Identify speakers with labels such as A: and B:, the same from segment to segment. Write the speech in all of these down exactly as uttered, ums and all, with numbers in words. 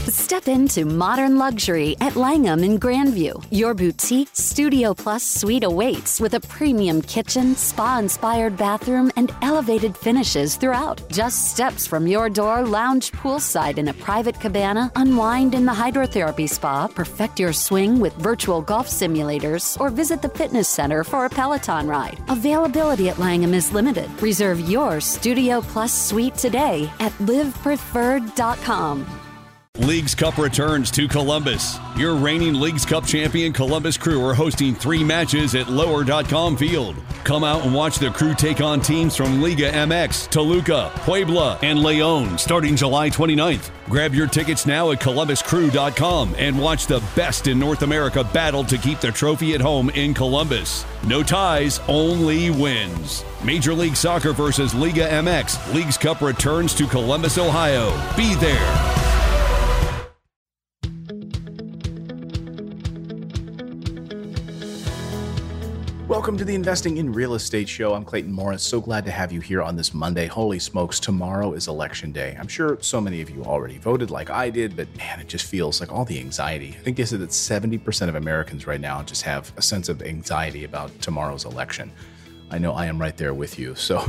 A: Step into modern luxury at Langham in Grandview. Your boutique Studio Plus suite awaits with a premium kitchen, spa-inspired bathroom, and elevated finishes throughout. Just steps from your door, lounge poolside in a private cabana, unwind in the hydrotherapy spa, perfect your swing with virtual golf simulators, or visit the fitness center for a Peloton ride. Availability at Langham is limited. Reserve your Studio Plus suite today at live preferred dot com.
B: Leagues Cup returns to Columbus. Your reigning Leagues Cup champion Columbus Crew are hosting three matches at lower dot com Field. Come out and watch the Crew take on teams from Liga M X, Toluca, Puebla, and León starting July twenty-ninth. Grab your tickets now at columbus crew dot com and watch the best in North America battle to keep the trophy at home in Columbus. No ties, only wins. Major League Soccer versus Liga M X. Leagues Cup returns to Columbus, Ohio. Be there.
C: Welcome to the Investing in Real Estate Show. I'm Clayton Morris. So glad to have you here on this Monday. Holy smokes, tomorrow is Election Day. I'm sure so many of you already voted like I did, but man, it just feels like all the anxiety. I think they said that seventy percent of Americans right now just have a sense of anxiety about tomorrow's election. I know I am right there with you. So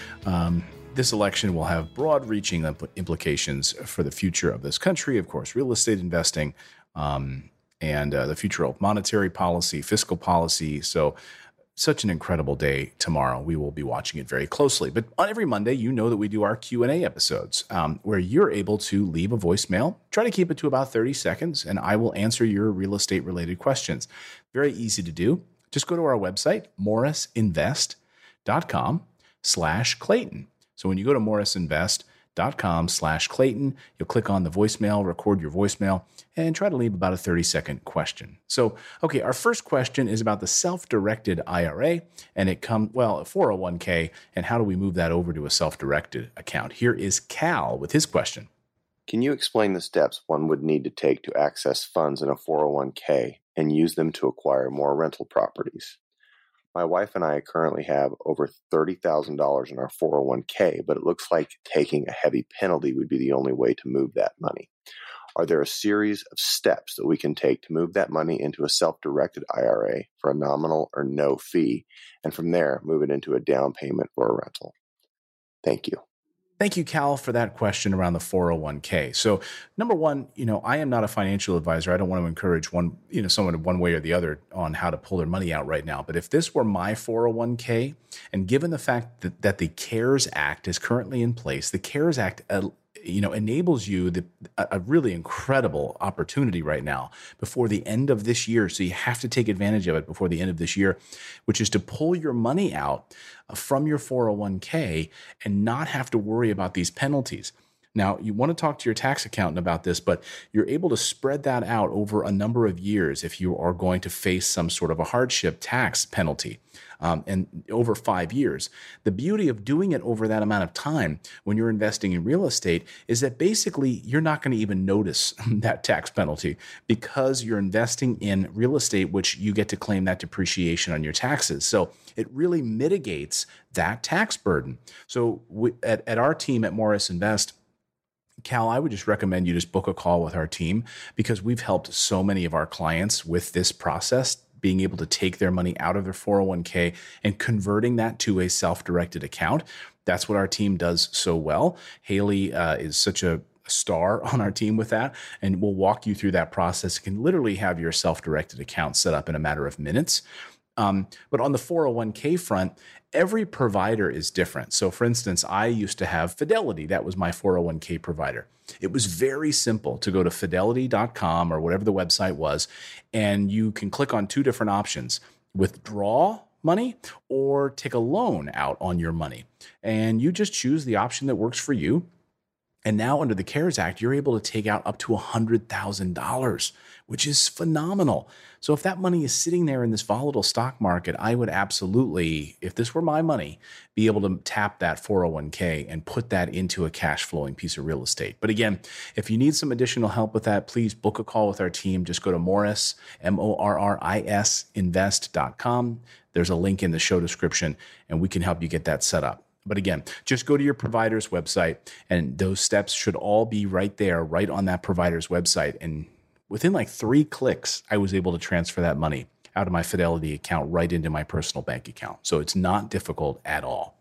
C: um, this election will have broad-reaching implications for the future of this country, of course, real estate investing, um, and uh, the future of monetary policy, fiscal policy. So such an incredible day tomorrow. We will be watching it very closely. But on every Monday, you know that we do our Q and A episodes um, where you're able to leave a voicemail. Try to keep it to about thirty seconds, and I will answer your real estate-related questions. Very easy to do. Just go to our website, morris invest dot com slash Clayton. So when you go to morris invest dot com slash Clayton, you'll click on the voicemail, record your voicemail, and try to leave about a thirty-second question. So, okay, our first question is about the self-directed I R A, and it comes, well, a four oh one k, and how do we move that over to a self-directed account? Here is Cal with his question.
D: Can you explain the steps one would need to take to access funds in a four oh one k and use them to acquire more rental properties? My wife and I currently have over thirty thousand dollars in our four oh one k, but it looks like taking a heavy penalty would be the only way to move that money. Are there a series of steps that we can take to move that money into a self-directed I R A for a nominal or no fee, and from there move it into a down payment or a rental? Thank you.
C: Thank you, Cal, for that question around the four oh one k. So number one, you know, I am not a financial advisor. I don't want to encourage one, you know, someone one way or the other on how to pull their money out right now. But if this were my four oh one k, and given the fact that, that the CARES Act is currently in place, the CARES Act uh, you know, enables you the, a really incredible opportunity right now before the end of this year. So you have to take advantage of it before the end of this year, which is to pull your money out from your four oh one k and not have to worry about these penalties. Now, you want to talk to your tax accountant about this, but you're able to spread that out over a number of years if you are going to face some sort of a hardship tax penalty. Um, and over five years. The beauty of doing it over that amount of time when you're investing in real estate is that basically you're not going to even notice that tax penalty because you're investing in real estate, which you get to claim that depreciation on your taxes. So it really mitigates that tax burden. So we, at, at our team at Morris Invest, Cal, I would just recommend you just book a call with our team because we've helped so many of our clients with this process, being able to take their money out of their four oh one k and converting that to a self-directed account. That's what our team does so well. Haley uh, is such a star on our team with that, and we'll walk you through that process. You can literally have your self-directed account set up in a matter of minutes. Um, but on the four oh one k front, every provider is different. So for instance, I used to have Fidelity. That was my four oh one k provider. It was very simple to go to fidelity dot com or whatever the website was, and you can click on two different options: withdraw money or take a loan out on your money. And you just choose the option that works for you. And now under the CARES Act, you're able to take out up to one hundred thousand dollars, which is phenomenal. So if that money is sitting there in this volatile stock market, I would absolutely, if this were my money, be able to tap that four oh one k and put that into a cash flowing piece of real estate. But again, if you need some additional help with that, please book a call with our team. Just go to Morris, M O R R I S, invest dot com. There's a link in the show description, and we can help you get that set up. But again, just go to your provider's website, and those steps should all be right there, right on that provider's website. And within like three clicks, I was able to transfer that money out of my Fidelity account right into my personal bank account. So it's not difficult at all.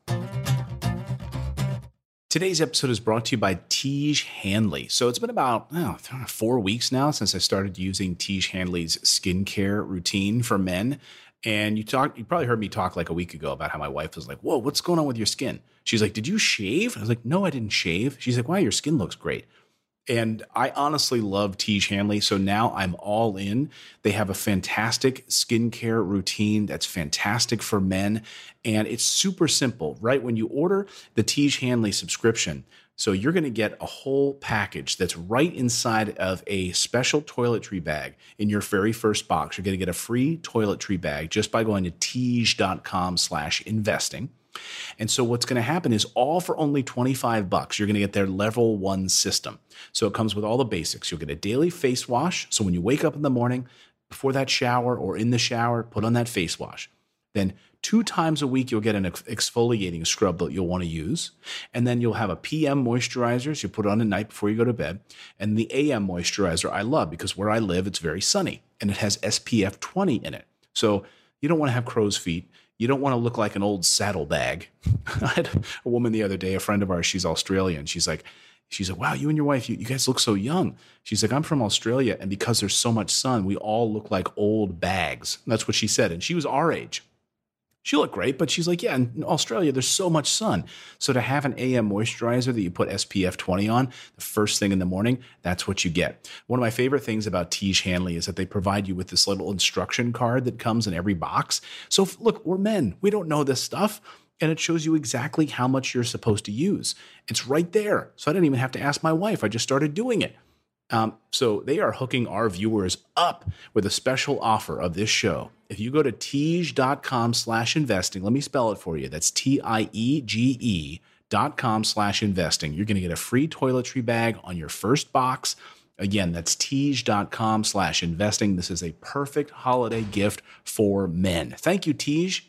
C: Today's episode is brought to you by Tiege Hanley. So it's been about oh, four weeks now since I started using Tiege Hanley's skincare routine for men. And you talk, you probably heard me talk like a week ago about how my wife was like, whoa, what's going on with your skin? She's like, did you shave? I was like, no, I didn't shave. She's like, wow, your skin looks great. And I honestly love Tiege Hanley. So now I'm all in. They have a fantastic skincare routine that's fantastic for men. And it's super simple, right? When you order the Tiege Hanley subscription, so you're going to get a whole package that's right inside of a special toiletry bag in your very first box. You're going to get a free toiletry bag just by going to Tiege.com slash investing. And so what's going to happen is all for only twenty-five bucks, you're going to get their level one system. So it comes with all the basics. You'll get a daily face wash. So when you wake up in the morning, before that shower or in the shower, put on that face wash. Then two times a week, you'll get an exfoliating scrub that you'll want to use. And then you'll have a P M moisturizer. So you put it on at night before you go to bed. And the A M moisturizer I love because where I live, it's very sunny and it has S P F twenty in it. So you don't want to have crow's feet. You don't want to look like an old saddlebag. I had a woman the other day, a friend of ours, she's Australian. She's like, she's like, wow, you and your wife, you, you guys look so young. She's like, I'm from Australia. And because there's so much sun, we all look like old bags. And that's what she said. And she was our age. She looked great, but she's like, yeah, in Australia, there's so much sun. So to have an A M moisturizer that you put S P F twenty on the first thing in the morning, that's what you get. One of my favorite things about Tiege Hanley is that they provide you with this little instruction card that comes in every box. So if, look, we're men. We don't know this stuff. And it shows you exactly how much you're supposed to use. It's right there. So I didn't even have to ask my wife. I just started doing it. Um, so they are hooking our viewers up with a special offer of this show. If you go to Tiege.com slash investing, let me spell it for you. That's T I E G E dot com slash investing. You're going to get a free toiletry bag on your first box. Again, that's Tiege.com slash investing. This is a perfect holiday gift for men. Thank you, Tiege.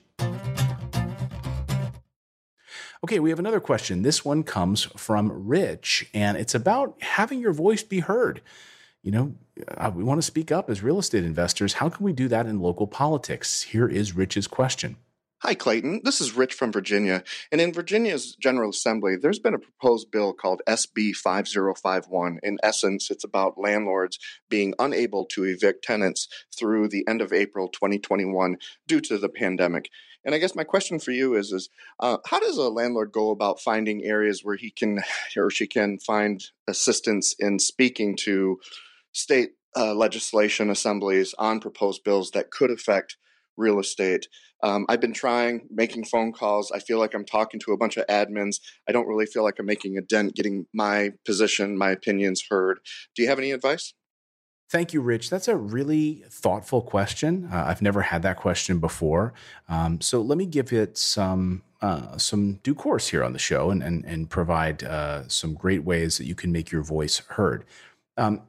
C: Okay, we have another question. This one comes from Rich, and it's about having your voice be heard. You know, uh, we want to speak up as real estate investors. How can we do that in local politics? Here is Rich's question.
E: Hi, Clayton. This is Rich from Virginia. And in Virginia's General Assembly, there's been a proposed bill called S B five oh five one. In essence, it's about landlords being unable to evict tenants through the end of April twenty twenty-one due to the pandemic. And I guess my question for you is, is uh, how does a landlord go about finding areas where he can or she can find assistance in speaking to state uh, legislation assemblies on proposed bills that could affect real estate? Um, I've been trying, making phone calls. I feel like I'm talking to a bunch of admins. I don't really feel like I'm making a dent, getting my position, my opinions heard. Do you have any advice?
C: Thank you, Rich. That's a really thoughtful question. Uh, I've never had that question before. Um, so let me give it some uh, some due course here on the show and and, and provide uh, some great ways that you can make your voice heard. Um,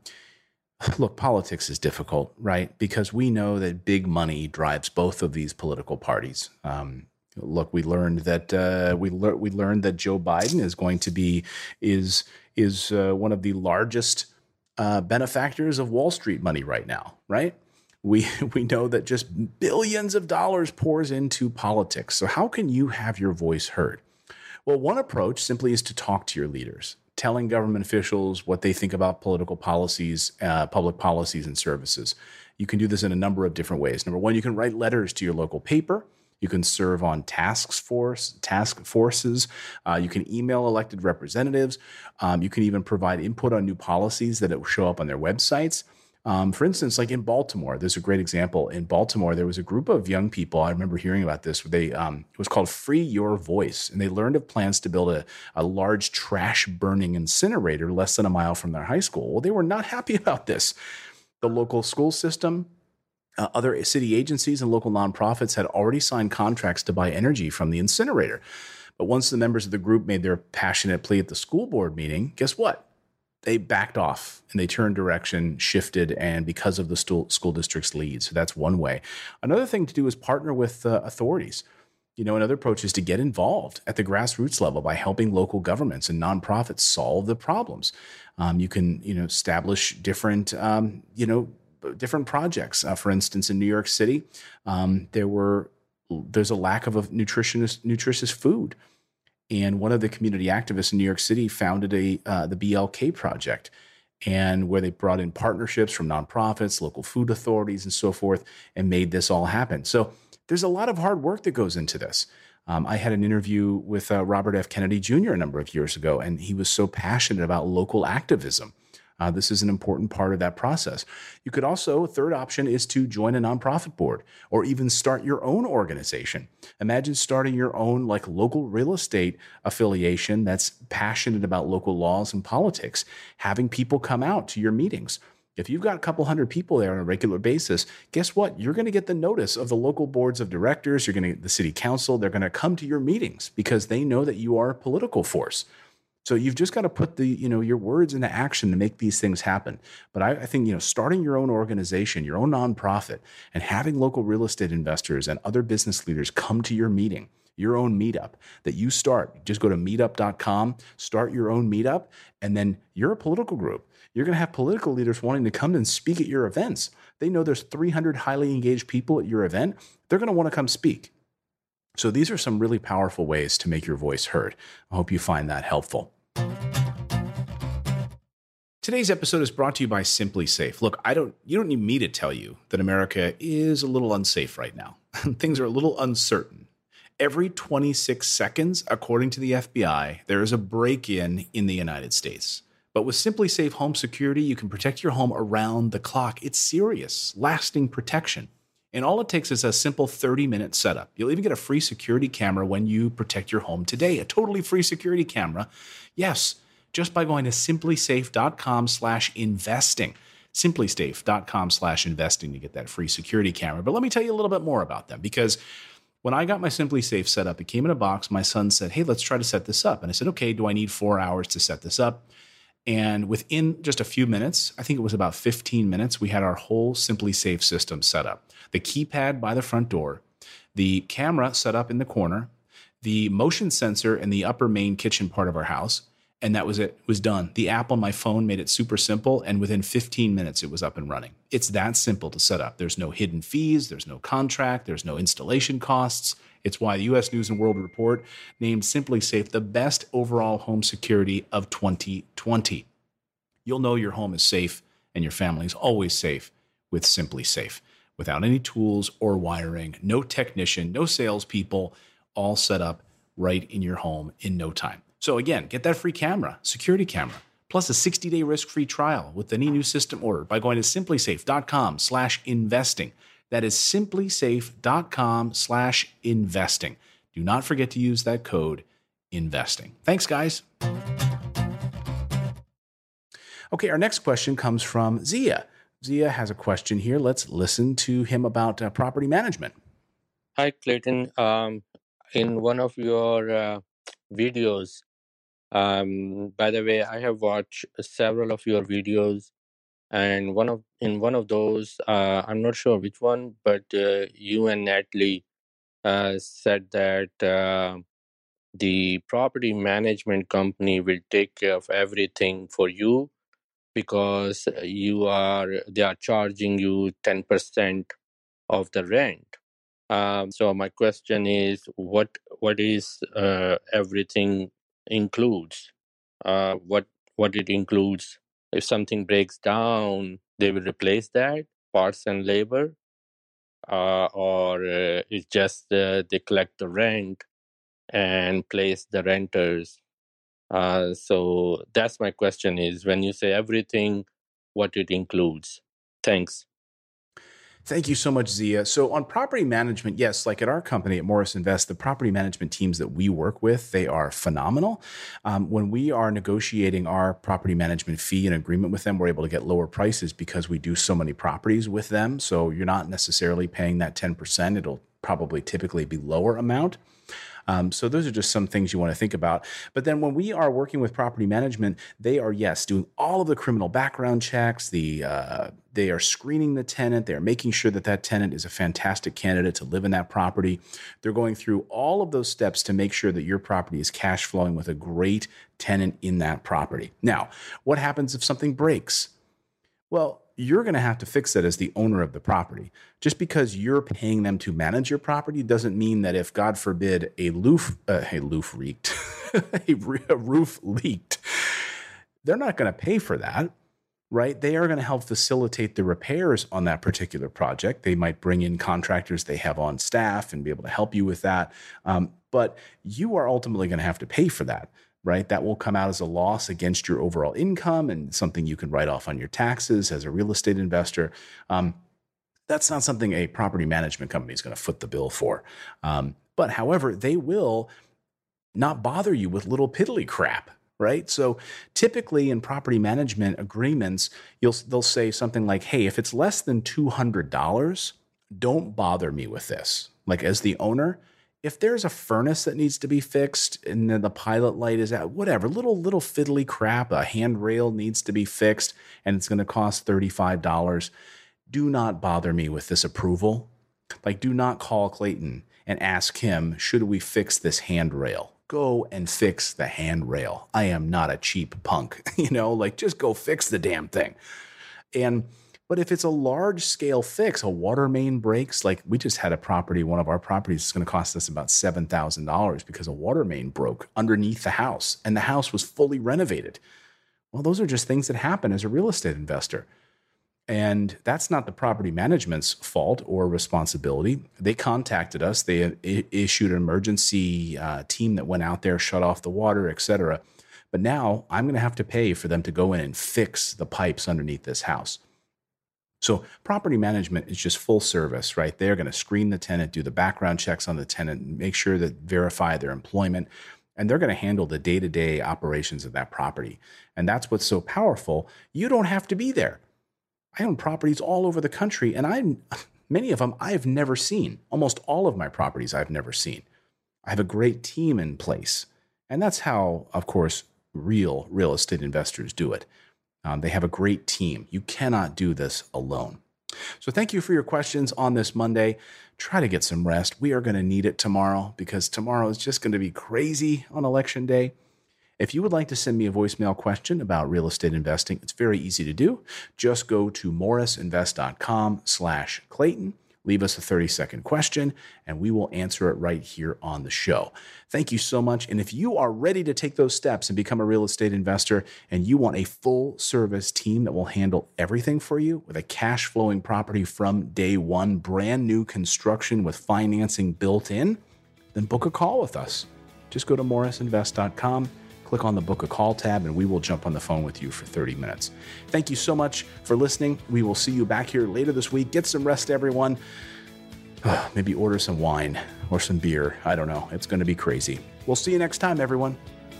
C: look, politics is difficult, right? Because we know that big money drives both of these political parties. Um, look, we learned that uh, we lear- we learned that Joe Biden is going to be is is uh, one of the largest Uh, benefactors of Wall Street money right now, right? We we know that just billions of dollars pours into politics. So how can you have your voice heard? Well, one approach simply is to talk to your leaders, telling government officials what they think about political policies, uh, public policies and services. You can do this in a number of different ways. Number one, you can write letters to your local paper. You can serve on task force, task forces. Uh, you can email elected representatives. Um, you can even provide input on new policies that will show up on their websites. Um, for instance, like in Baltimore, there's a great example. In Baltimore, there was a group of young people. I remember hearing about this. They um, it was called Free Your Voice, and they learned of plans to build a, a large trash burning incinerator less than a mile from their high school. Well, they were not happy about this. The local school system, Uh, other city agencies and local nonprofits had already signed contracts to buy energy from the incinerator. But once the members of the group made their passionate plea at the school board meeting, guess what? They backed off and they turned direction, shifted, and because of the school, school district's lead. So that's one way. Another thing to do is partner with uh, authorities. You know, another approach is to get involved at the grassroots level by helping local governments and nonprofits solve the problems. Um, you can, you know, establish different, um, you know, different projects. Uh, for instance, in New York City, um, there were there's a lack of a nutritious nutritious food, and one of the community activists in New York City founded a uh, the B L K Project, and where they brought in partnerships from nonprofits, local food authorities, and so forth, and made this all happen. So there's a lot of hard work that goes into this. Um, I had an interview with uh, Robert F. Kennedy Junior a number of years ago, and he was so passionate about local activism. Uh, this is an important part of that process. You could also, a third option is to join a nonprofit board or even start your own organization. Imagine starting your own like local real estate affiliation that's passionate about local laws and politics, having people come out to your meetings. If you've got a couple hundred people there on a regular basis, guess what? You're going to get the notice of the local boards of directors. You're going to get the city council. They're going to come to your meetings because they know that you are a political force. So you've just got to put the, you know, your words into action to make these things happen. But I, I think, you know, starting your own organization, your own nonprofit, and having local real estate investors and other business leaders come to your meeting, your own meetup that you start. Just go to meetup dot com, start your own meetup, and then you're a political group. You're going to have political leaders wanting to come and speak at your events. They know there's three hundred highly engaged people at your event. They're going to want to come speak. So these are some really powerful ways to make your voice heard. I hope you find that helpful. Today's episode is brought to you by Simply Safe. Look, I don't you don't need me to tell you that America is a little unsafe right now. Things are a little uncertain. Every twenty-six seconds, according to the F B I, there is a break-in in the United States. But with Simply Safe Home Security, you can protect your home around the clock. It's serious, lasting protection. And all it takes is a simple thirty-minute setup. You'll even get a free security camera when you protect your home today. A totally free security camera. Yes, just by going to simplysafe dot com slash investing. simplysafe dot com slash investing to get that free security camera. But let me tell you a little bit more about them, because when I got my SimpliSafe set up, it came in a box. My son said, hey, let's try to set this up. And I said, okay, do I need four hours to set this up? And within just a few minutes, I think it was about fifteen minutes, we had our whole SimpliSafe system set up. The keypad by the front door, the camera set up in the corner, the motion sensor in the upper main kitchen part of our house, and that was it. It was done. The app on my phone made it super simple, and within fifteen minutes, it was up and running. It's that simple to set up. There's no hidden fees. There's no contract. There's no installation costs. It's why the U S News and World Report named SimpliSafe the best overall home security of twenty twenty. You'll know your home is safe and your family is always safe with SimpliSafe. Without any tools or wiring, no technician, no salespeople, all set up right in your home in no time. So again, get that free camera, security camera, plus a sixty-day risk-free trial with any new system order by going to simplysafe dot com slash investing. That is simplysafe dot com slash investing. Do not forget to use that code investing. Thanks, guys. Okay, our next question comes from Zia. Zia has a question here. Let's listen to him about uh, property management.
F: Hi, Clayton. Um, in one of your uh, videos, um, by the way, I have watched several of your videos. And one of in one of those, uh, I'm not sure which one, but uh, you and Natalie uh, said that uh, the property management company will take care of everything for you because you are they are charging you ten percent of the rent. Um, so my question is, what what is uh, everything includes? Uh, what what it includes? If something breaks down, they will replace that, parts and labor, uh, or uh, it's just uh, they collect the rent and place the renters. Uh, so that's my question is, when you say everything, what it includes? Thanks.
C: Thank you so much, Zia. So on property management, yes, like at our company at Morris Invest, the property management teams that we work with, they are phenomenal. Um, when we are negotiating our property management fee and agreement with them, we're able to get lower prices because we do so many properties with them. So you're not necessarily paying that ten percent. It'll probably typically be lower amount. Um, so those are just some things you want to think about. But then when we are working with property management, they are, yes, doing all of the criminal background checks. The uh, they are screening the tenant. They're making sure that that tenant is a fantastic candidate to live in that property. They're going through all of those steps to make sure that your property is cash flowing with a great tenant in that property. Now, what happens if something breaks? Well, you're going to have to fix that as the owner of the property. Just because you're paying them to manage your property doesn't mean that if, God forbid, a roof, uh, a roof leaked, a roof leaked, they're not going to pay for that, right? They are going to help facilitate the repairs on that particular project. They might bring in contractors they have on staff and be able to help you with that. Um, but you are ultimately going to have to pay for that. Right? That will come out as a loss against your overall income and something you can write off on your taxes as a real estate investor. Um, that's not something a property management company is going to foot the bill for. Um, but however, they will not bother you with little piddly crap, right? So typically in property management agreements, you'll they'll say something like, hey, if it's less than two hundred dollars, don't bother me with this. Like as the owner, if there's a furnace that needs to be fixed and then the pilot light is out, whatever, little, little fiddly crap, a handrail needs to be fixed and it's going to cost thirty-five dollars, do not bother me with this approval. Like, do not call Clayton and ask him, should we fix this handrail? Go and fix the handrail. I am not a cheap punk, you know, like just go fix the damn thing. And But if it's a large scale fix, a water main breaks, like we just had a property, one of our properties is going to cost us about seven thousand dollars because a water main broke underneath the house and the house was fully renovated. Well, those are just things that happen as a real estate investor. And that's not the property management's fault or responsibility. They contacted us. They issued an emergency uh, team that went out there, shut off the water, et cetera. But now I'm going to have to pay for them to go in and fix the pipes underneath this house. So property management is just full service, right? They're going to screen the tenant, do the background checks on the tenant, make sure that verify their employment, and they're going to handle the day-to-day operations of that property. And that's what's so powerful. You don't have to be there. I own properties all over the country, and I'm many of them I've never seen. Almost all of my properties I've never seen. I have a great team in place. And that's how, of course, real real estate investors do it. Um, they have a great team. You cannot do this alone. So thank you for your questions on this Monday. Try to get some rest. We are going to need it tomorrow because tomorrow is just going to be crazy on election day. If you would like to send me a voicemail question about real estate investing, it's very easy to do. Just go to morrisinvest.com slash Clayton. Leave us a thirty-second question, and we will answer it right here on the show. Thank you so much. And if you are ready to take those steps and become a real estate investor, and you want a full-service team that will handle everything for you with a cash-flowing property from day one, brand new construction with financing built in, then book a call with us. Just go to morrisinvest dot com. Click on the Book a Call tab, and we will jump on the phone with you for thirty minutes. Thank you so much for listening. We will see you back here later this week. Get some rest, everyone. Maybe order some wine or some beer. I don't know. It's going to be crazy. We'll see you next time, everyone.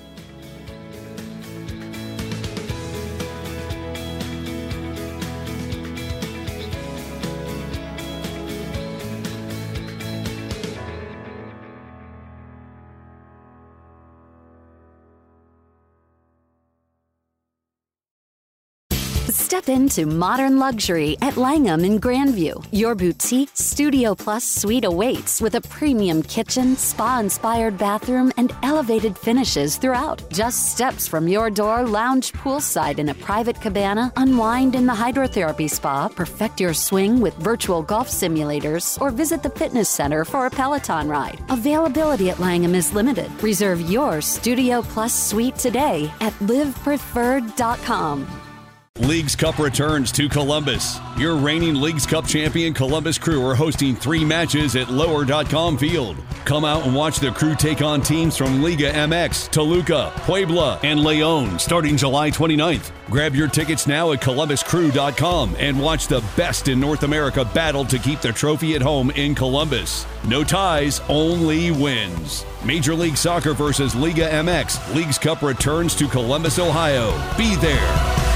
A: Step into modern luxury at Langham in Grandview. Your boutique Studio Plus suite awaits with a premium kitchen, spa-inspired bathroom, and elevated finishes throughout. Just steps from your door, lounge poolside in a private cabana, unwind in the hydrotherapy spa, perfect your swing with virtual golf simulators, or visit the fitness center for a Peloton ride. Availability at Langham is limited. Reserve your Studio Plus suite today at live preferred dot com.
B: Leagues Cup returns to Columbus. Your reigning Leagues Cup champion Columbus Crew are hosting three matches at lower dot com field. Come out and watch the Crew take on teams from Liga M X, Toluca, Puebla, and Leon starting July twenty-ninth. Grab your tickets now at columbus crew dot com and watch the best in North America battle to keep the trophy at home in Columbus. No ties, only wins. Major League Soccer versus Liga M X. Leagues Cup returns to Columbus, Ohio. Be there.